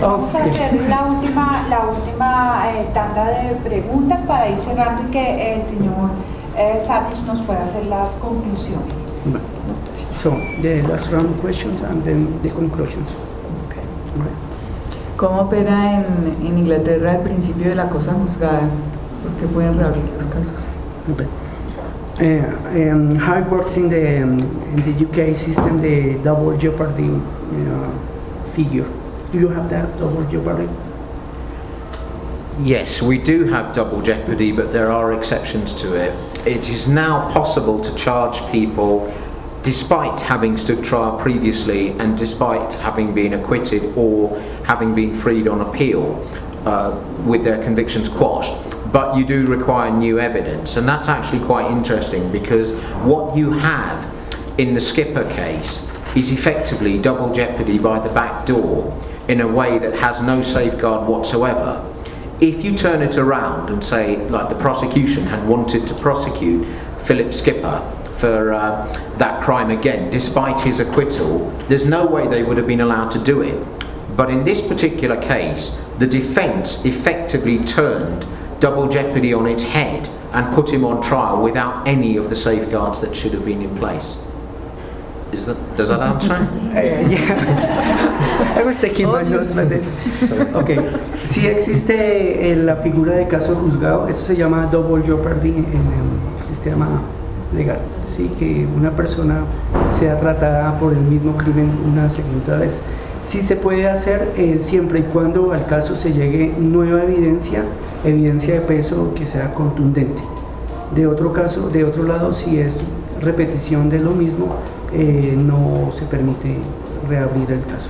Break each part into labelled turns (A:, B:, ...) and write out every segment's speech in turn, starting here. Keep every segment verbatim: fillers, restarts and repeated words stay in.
A: vamos a hacer la última, la última eh, tanda de preguntas para ir cerrando y que el señor eh, Satish nos pueda hacer las conclusiones.
B: So, the last round of questions and then the conclusions. Okay. Okay.
C: ¿Cómo opera en, en Inglaterra el principio de la cosa juzgada? ¿Por qué pueden reabrir los casos?
B: Okay. Uh, um, how it works in the, um, in the U K system, the double jeopardy uh, figure. Do you have that double jeopardy?
D: Yes, we do have double jeopardy, but there are exceptions to it. It is now possible to charge people despite having stood trial previously and despite having been acquitted or having been freed on appeal uh, with their convictions quashed. But you do require new evidence, and that's actually quite interesting because what you have in the Skipper case is effectively double jeopardy by the back door in a way that has no safeguard whatsoever. If you turn it around and say, like the prosecution had wanted to prosecute Philip Skipper for uh, that crime again, despite his acquittal, there's no way they would have been allowed to do it. But in this particular case, the defence effectively turned double jeopardy on its head and put him on trial without any of the safeguards that should have been in place. Is that, does that answer?
B: uh, yeah. I was taking my notes, but then, okay. Si existe eh, la figura de caso juzgado, eso se llama double jeopardy en el sistema legal. Sí, que una persona sea tratada por el mismo crimen una segunda vez. Sí se puede hacer eh, siempre y cuando al caso se llegue nueva evidencia, evidencia de peso que sea contundente. De otro caso, de otro lado, si es repetición de lo mismo, eh, no se permite reabrir el caso.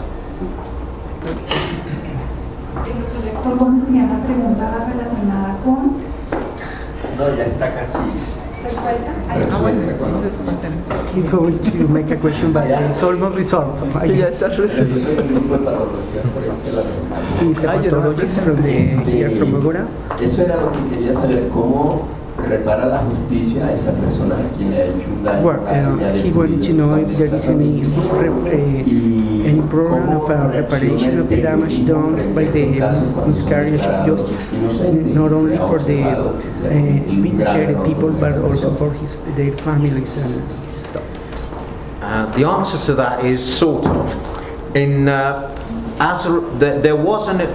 A: El doctor Gómez tenía una pregunta relacionada con...
E: No, ya está casi...
A: ¿Resuelta?
C: Ah, bueno, entonces pasemos.
B: He's going to make a question, but it's almost resolved.
C: Que ya está resuelto.
E: Soy un grupo de patología forense de la República.
B: He's a pathologist from the, here from Bogotá.
E: Eso era lo que quería saber, cómo repara la justicia a esa persona a quien le ha hecho un daño.
B: Well, uh, he wanted to know if there is any, uh, any program of uh, reparation of the damage done by the miscarriage of justice, not only for the uh, vindicated people, but also for his, their families and stuff.
D: Uh, the answer to that is sort of. In uh, as a, the, there was a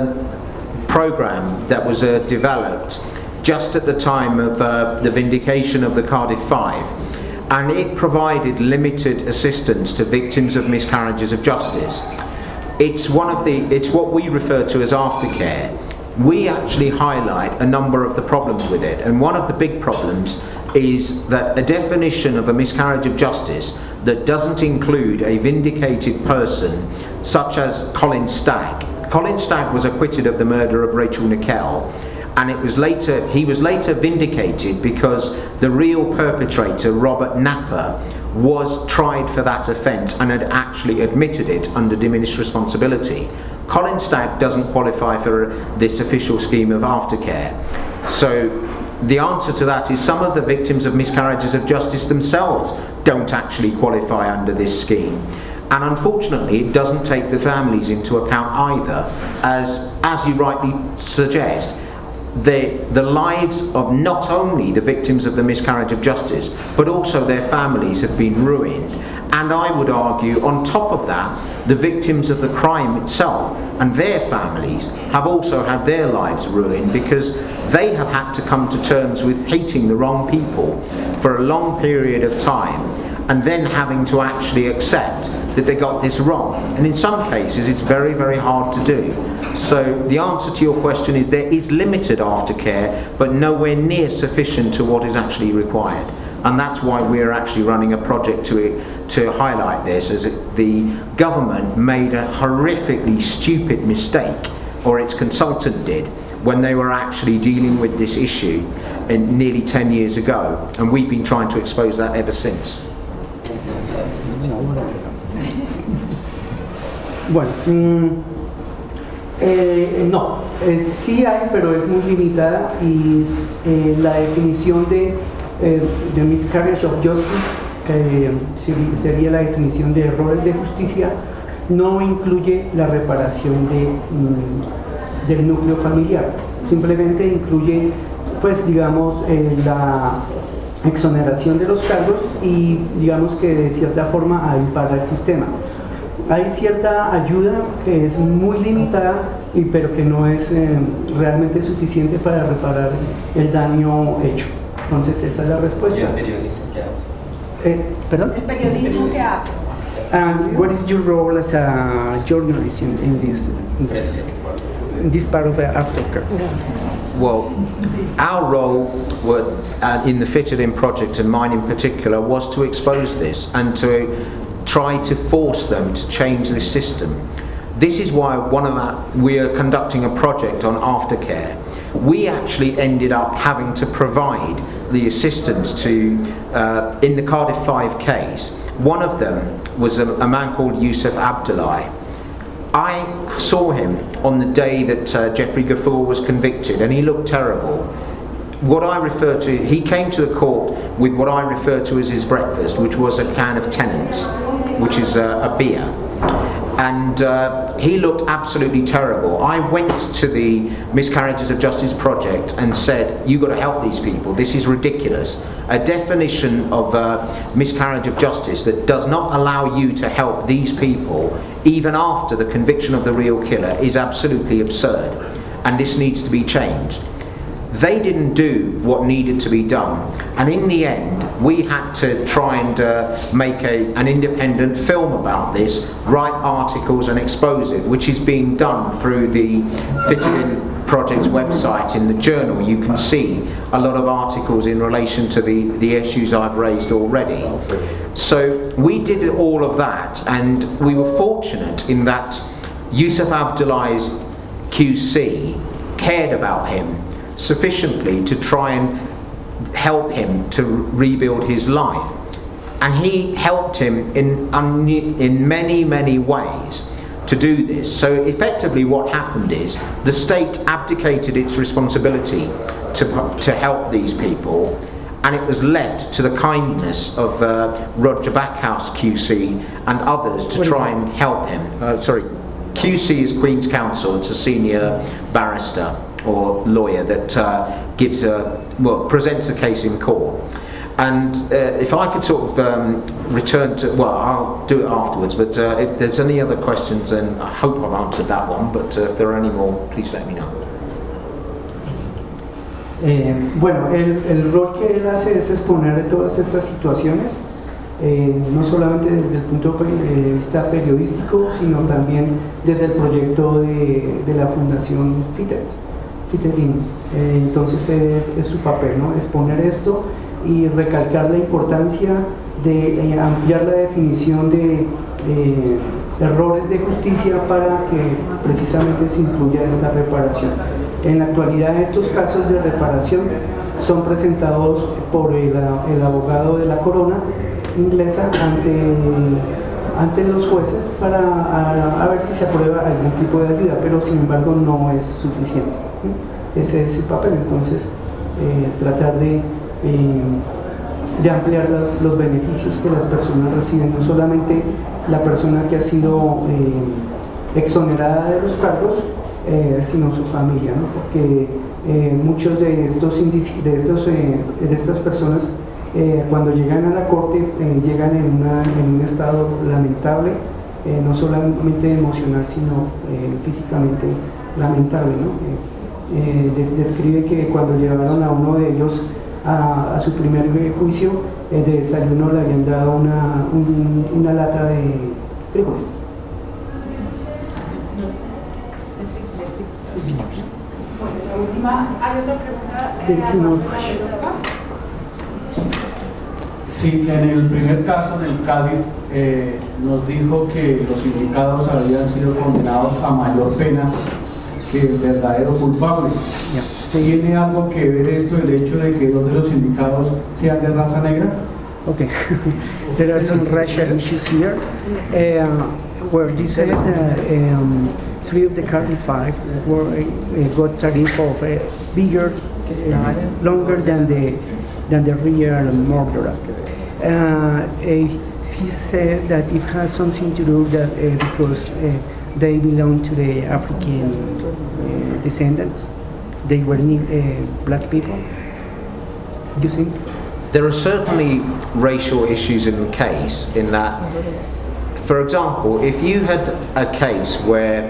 D: uh, program that was uh, developed just at the time of uh, the vindication of the Cardiff Five, and it provided limited assistance to victims of miscarriages of justice. It's one of the, it's what we refer to as aftercare. We actually highlight a number of the problems with it, and one of the big problems is that a definition of a miscarriage of justice that doesn't include a vindicated person such as Colin Stagg. Colin Stagg was acquitted of the murder of Rachel Nickell, and it was later, he was later vindicated because the real perpetrator, Robert Napper, was tried for that offence and had actually admitted it under diminished responsibility. Colin Stagg doesn't qualify for this official scheme of aftercare. So the answer to that is some of the victims of miscarriages of justice themselves don't actually qualify under this scheme. And unfortunately, it doesn't take the families into account either, as, as you rightly suggest. The, the lives of not only the victims of the miscarriage of justice, but also their families have been ruined. And I would argue, on top of that, the victims of the crime itself and their families have also had their lives ruined because they have had to come to terms with hating the wrong people for a long period of time, and then having to actually accept that they got this wrong. And in some cases it's very, very hard to do. So the answer to your question is there is limited aftercare, but nowhere near sufficient to what is actually required. And that's why we're actually running a project to, to highlight this, as it, the government made a horrifically stupid mistake, or its consultant did, when they were actually dealing with this issue in nearly ten years ago. And we've been trying to expose that ever since.
B: Bueno, mm, eh, no, eh, sí hay, pero es muy limitada, y eh, la definición de, eh, de miscarriage of justice, que eh, sería la definición de errores de justicia, no incluye la reparación de, mm, del núcleo familiar, simplemente incluye, pues digamos, eh, la exoneración de los cargos y digamos que de cierta forma ahí para el sistema. Hay cierta ayuda que es muy limitada, y, pero que no es eh, realmente suficiente para reparar el daño hecho. Entonces esa es la respuesta.
E: ¿Y el periodismo qué hace?
B: Eh, ¿Perdón?
A: El periodismo que hace.
B: And what is your role as a journalist in, in, this, in, this, in this part of the aftercare?
D: Well, our role were, uh, in the Fitted In project, and mine in particular, was to expose this and to try to force them to change this system. This is why one of our, we are conducting a project on aftercare. We actually ended up having to provide the assistance to, uh, in the Cardiff five case, one of them was a, a man called Yusuf Abdullahi. I saw him on the day that uh, Jeffrey Ghafoor was convicted, and he looked terrible. What I refer to, he came to the court with what I refer to as his breakfast, which was a can of Tennent's, which is a, a beer. And uh, he looked absolutely terrible. I went to the Miscarriages of Justice project and said, you've got to help these people, this is ridiculous. A definition of uh, miscarriage of justice that does not allow you to help these people even after the conviction of the real killer is absolutely absurd, and this needs to be changed. They didn't do what needed to be done, and in the end we had to try and uh, make a, an independent film about this, write articles and expose it, which is being done through the Fitted In Project's website. In the journal you can see a lot of articles in relation to the, the issues I've raised already. So we did all of that, and we were fortunate in that Yusuf Abdullahi's Q C cared about him sufficiently to try and help him to rebuild his life, and he helped him in in many many ways to do this. So effectively what happened is the state abdicated its responsibility to, to help these people, and it was left to the kindness of uh, Roger Backhouse Q C and others to try and help him. Uh, sorry, Q C is Queen's Counsel, it's a senior barrister or lawyer that uh, gives a, well, presents a case in court. And uh, if I could sort of um, return to, well, I'll do it afterwards, but uh, if there's any other questions, then I hope I've answered that one, but uh, if there are any more, please let me know.
B: Eh, bueno, el, el rol que él hace es exponer todas estas situaciones, eh, no solamente desde el punto de vista periodístico, sino también desde el proyecto de, de la Fundación Fitted. Fitted In. Eh, entonces es, es su papel, ¿no? Exponer esto y recalcar la importancia de eh, ampliar la definición de eh, errores de justicia para que precisamente se incluya esta reparación. En la actualidad estos casos de reparación son presentados por el, el abogado de la corona inglesa ante, ante los jueces para a, a ver si se aprueba algún tipo de ayuda, pero sin embargo no es suficiente. Ese es el papel, entonces eh, tratar de, eh, de ampliar los, los beneficios que las personas reciben, no solamente la persona que ha sido eh, exonerada de los cargos, eh, sino su familia, ¿no? Porque eh, muchos de estos de, estos, eh, de estas personas eh, cuando llegan a la corte eh, llegan en, una, en un estado lamentable, eh, no solamente emocional sino eh, físicamente lamentable, ¿no? Eh, Eh, describe que cuando llevaron a uno de ellos a, a su primer juicio, eh, de desayuno le habían dado una, un, una lata de frijoles.
A: Bueno, la última, ¿hay otra pregunta?
B: Del señor.
F: Sí, en el primer caso, en el Cádiz, eh, nos dijo que los implicados habían sido condenados a mayor pena que el verdadero culpable. ¿Tiene algo que ver esto el hecho de que dos de los indicados sean de raza negra?
B: Okay, there are some racial issues here, uh, where you said that um, three of the Cardiff Five were uh, got tariff of a bigger, uh, longer than the than the real murderer. uh, he said that it has something to do that uh, because uh, they belong to the African uh, descendants. They were uh, black people. Do you think?
D: There are certainly racial issues in the case, in that, for example, if you had a case where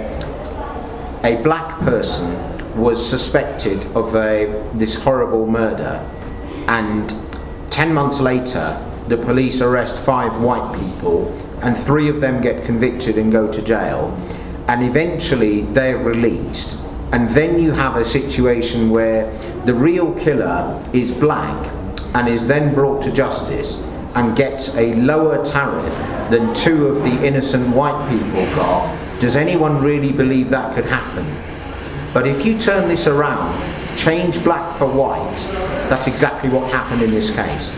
D: a black person was suspected of a, this horrible murder, and ten months later the police arrest five white people and three of them get convicted and go to jail, and eventually they're released, and then you have a situation where the real killer is black and is then brought to justice and gets a lower tariff than two of the innocent white people got, does anyone really believe that could happen? But if you turn this around, change black for white, that's exactly what happened in this case.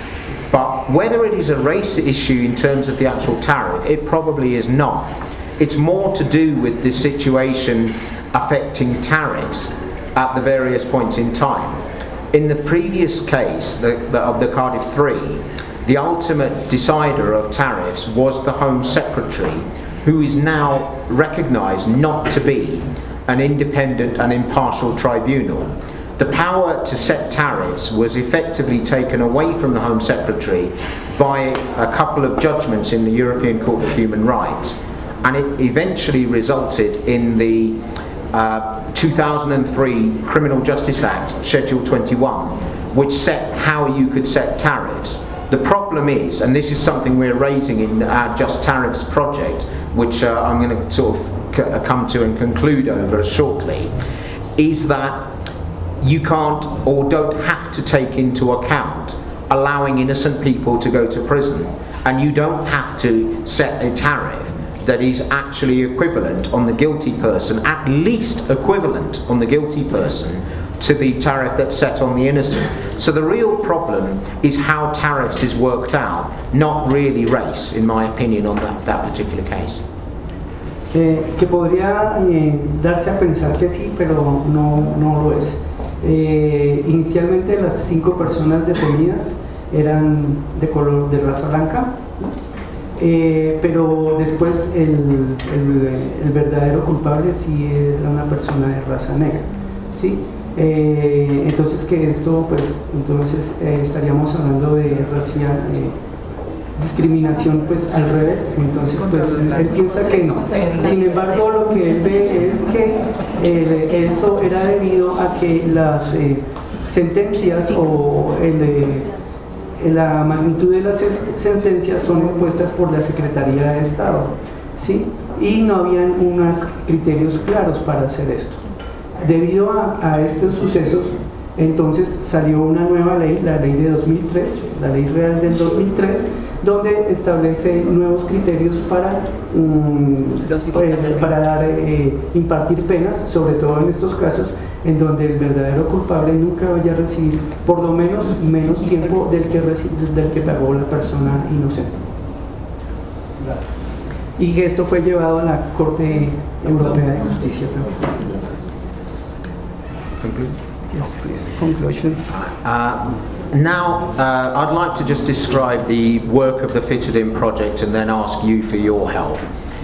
D: But whether it is a race issue in terms of the actual tariff, it probably is not. It's more to do with the situation affecting tariffs at the various points in time. In the previous case, the, the, of the Cardiff Three, the ultimate decider of tariffs was the Home Secretary, who is now recognised not to be an independent and impartial tribunal. The power to set tariffs was effectively taken away from the Home Secretary by a couple of judgments in the European Court of Human Rights, and it eventually resulted in the uh, two thousand three Criminal Justice Act, Schedule twenty-one, which set how you could set tariffs. The problem is, and this is something we're raising in our Just Tariffs project, which uh, I'm going to sort of c- come to and conclude over shortly, is that you can't or don't have to take into account allowing innocent people to go to prison, and you don't have to set a tariff that is actually equivalent on the guilty person, at least equivalent on the guilty person, to the tariff that's set on the innocent. So the real problem is how tariffs is worked out, not really race, in my opinion, on that, that particular case.
B: Eh, que podría eh, darse a pensar que sí, pero no, no lo es. Eh, inicialmente las cinco personas detenidas eran de color de raza blanca, eh, pero después el, el, el verdadero culpable sí era una persona de raza negra, ¿sí? Eh, entonces que esto pues entonces eh, estaríamos hablando de racial, eh, discriminación pues al revés, entonces pues él, él piensa que no. Sin embargo, lo que él ve es que eh, eso era debido a que las eh, sentencias o el, eh, la magnitud de las sentencias son impuestas por la Secretaría de Estado, ¿sí? Y no habían unos criterios claros para hacer esto. Debido a, a estos sucesos, entonces salió una nueva ley, la ley de dos mil tres, la ley real del dos mil tres, donde establece nuevos criterios para, um, eh, para dar, eh, impartir penas, sobre todo en estos casos en donde el verdadero culpable nunca vaya a recibir por lo menos menos tiempo del que, del que pagó la persona inocente. Gracias. Y que esto fue llevado a la Corte Europea de Justicia también.
D: Conclude?
B: Yes, please. Conclusions.
D: Uh, now, uh, I'd like to just describe the work of the Fitted In project and then ask you for your help.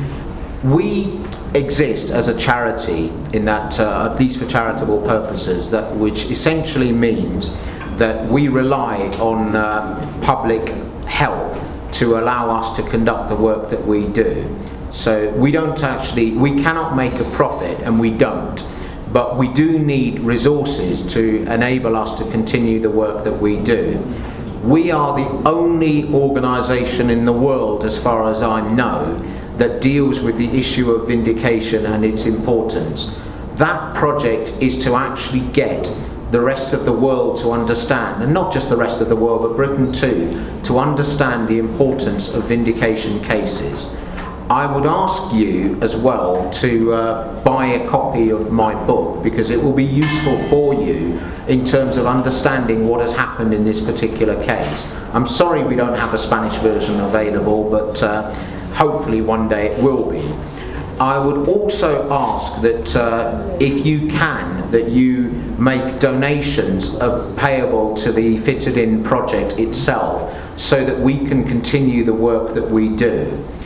D: We exist as a charity in that, uh, at least for charitable purposes, that which essentially means that we rely on uh, public help to allow us to conduct the work that we do. So we don't actually, we cannot make a profit, and we don't. But we do need resources to enable us to continue the work that we do. We are the only organisation in the world, as far as I know, that deals with the issue of vindication and its importance. That project is to actually get the rest of the world to understand, and not just the rest of the world, but Britain too, to understand the importance of vindication cases. I would ask you as well to uh, buy a copy of my book, because it will be useful for you in terms of understanding what has happened in this particular case. I'm sorry we don't have a Spanish version available, but uh, hopefully one day it will be. I would also ask that uh, if you can, that you make donations of payable to the Fitted In project itself, so that we can continue the work that we do.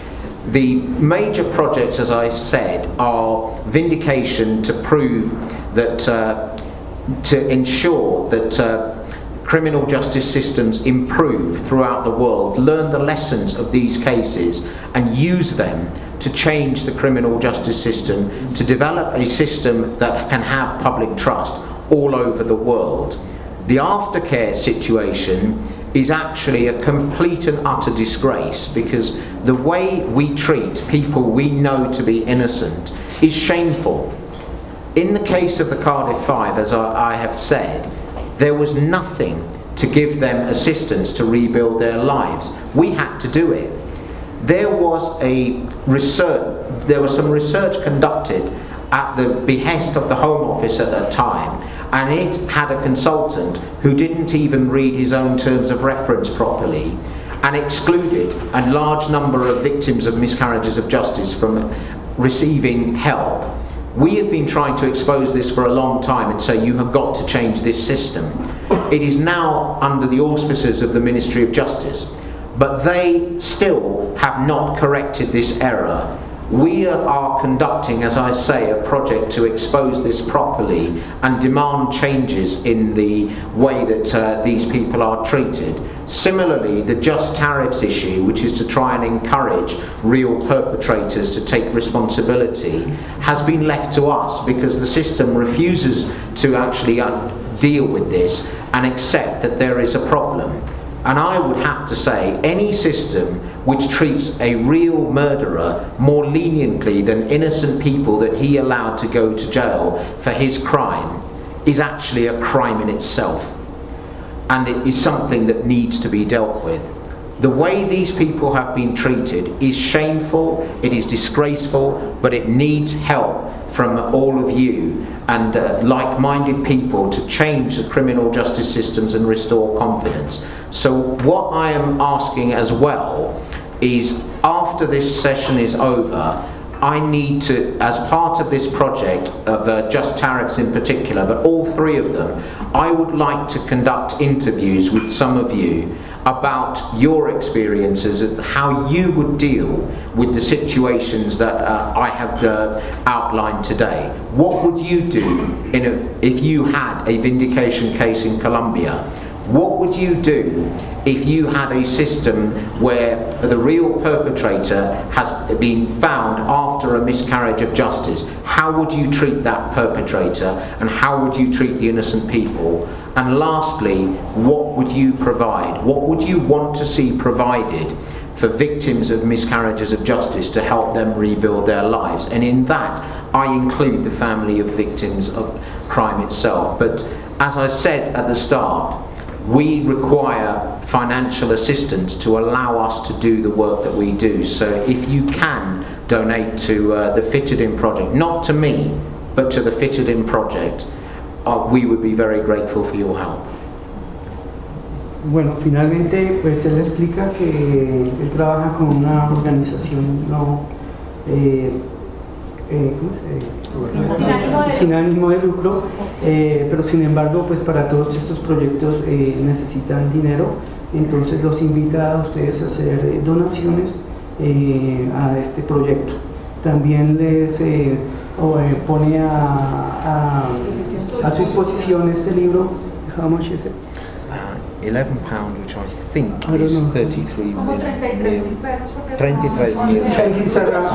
D: The major projects, as I've said, are vindication to prove that, uh, to ensure that uh, criminal justice systems improve throughout the world, learn the lessons of these cases and use them to change the criminal justice system, to develop a system that can have public trust all over the world. The aftercare situation is actually a complete and utter disgrace, because the way we treat people we know to be innocent is shameful. In the case of the Cardiff Five, as I, I have said, there was nothing to give them assistance to rebuild their lives. We had to do it. There was a research, there was some research conducted at the behest of the Home Office at that time, and it had a consultant who didn't even read his own terms of reference properly and excluded a large number of victims of miscarriages of justice from receiving help. We have been trying to expose this for a long time and say you have got to change this system. It is now under the auspices of the Ministry of Justice, but they still have not corrected this error. We are conducting, as I say, a project to expose this properly and demand changes in the way that uh, these people are treated. Similarly, the just tariffs issue, which is to try and encourage real perpetrators to take responsibility, has been left to us because the system refuses to actually uh, deal with this and accept that there is a problem. And I would have to say, any system which treats a real murderer more leniently than innocent people that he allowed to go to jail for his crime is actually a crime in itself. And it is something that needs to be dealt with. The way these people have been treated is shameful, it is disgraceful, but it needs help from all of you and uh, like-minded people to change the criminal justice systems and restore confidence. So what I am asking as well is, after this session is over, I need to, as part of this project of uh, just tariffs in particular, but all three of them, I would like to conduct interviews with some of you about your experiences and how you would deal with the situations that uh, I have uh, outlined today. What would you do in a, if you had a vindication case in Colombia? What would you do if you had a system where the real perpetrator has been found after a miscarriage of justice? How would you treat that perpetrator, and how would you treat the innocent people? And lastly, what would you provide? What would you want to see provided for victims of miscarriages of justice to help them rebuild their lives? And in that, I include the family of victims of crime itself. But as I said at the start, we require financial assistance to allow us to do the work that we do. So if you can donate to uh, the Fitted In Project, not to me, but to the Fitted In Project, uh, we would be very grateful for your help.
B: Bueno, finalmente, pues él explica que él trabaja con una organización no, eh, eh, ¿cómo se
A: Sin ánimo de,
B: sin ánimo de lucro, eh, pero sin embargo, pues para todos estos proyectos eh, necesitan dinero, entonces los invita a ustedes a hacer eh, donaciones eh, a este proyecto. También les eh, o, eh, pone a, a, a su disposición este libro. How much is it?
D: eleven pounds, which I think
B: I
D: is
B: don't know.
D: thirty-three
A: como
D: million.
A: treinta y tres mil pesos. porque
D: treinta y tres mil.
B: Este,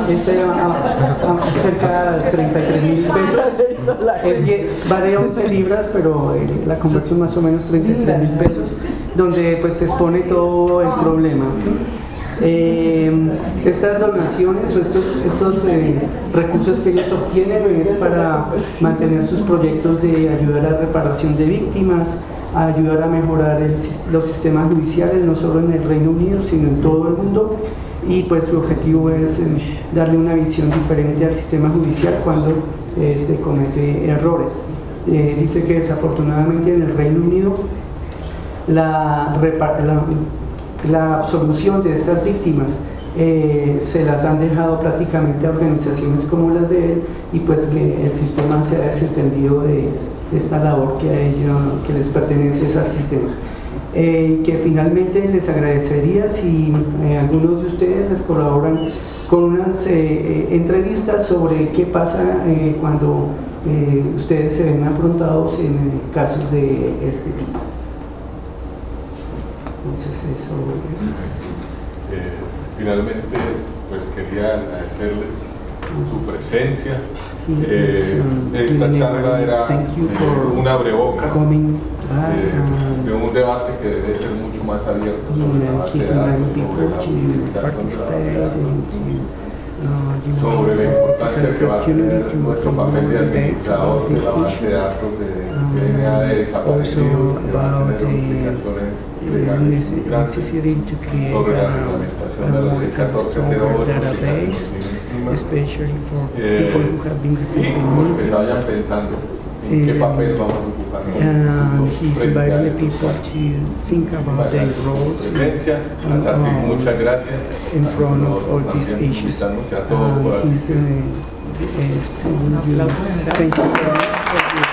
B: cerca de treinta y tres mil pesos. Es diez, vale once libras, pero eh, la conversión más o menos treinta y tres mil pesos, donde pues se expone todo el problema. Eh, estas donaciones o estos, estos eh, recursos que ellos obtienen es para mantener sus proyectos de ayudar a la reparación de víctimas, a ayudar a mejorar el, los sistemas judiciales, no solo en el Reino Unido, sino en todo el mundo, y pues su objetivo es eh, darle una visión diferente al sistema judicial cuando eh, se comete errores. Eh, dice que desafortunadamente en el Reino Unido la, la, la absolución de estas víctimas eh, se las han dejado prácticamente a organizaciones como las de él, y pues que el sistema se ha desentendido de esta labor que a ellos, que les pertenece al sistema. Eh, que finalmente les agradecería si eh, algunos de ustedes les colaboran con unas eh, eh, entrevistas sobre qué pasa eh, cuando eh, ustedes se ven afrontados en eh, casos de este tipo. Entonces eso es.
G: Eh, finalmente, pues quería agradecerles su presencia. Eh, esta charla era eh, un abrebocas eh, de un debate que debe ser mucho más abierto sobre la base de datos, sobre la utilidad, sobre la importancia que va a tener nuestro papel de administrador de la base de datos de D N A de desaparecidos, que va a tener implicaciones legales muy grandes, sobre la reglamentación de la ley catorce cero ocho,
B: especially for
G: eh,
B: people who have been
G: y
B: reported
G: porque vayan pensando en qué papel vamos a ocupar
B: and he's
G: frente a
B: inviting the
G: estos
B: people
G: casos.
B: to think about their roles
G: Presencia, a Santi, muchas gracias.
B: in front of all these
G: También
B: issues.
G: invitándose a todos por
B: Um, he's,
G: asistir.
B: uh, is, thank you very much for this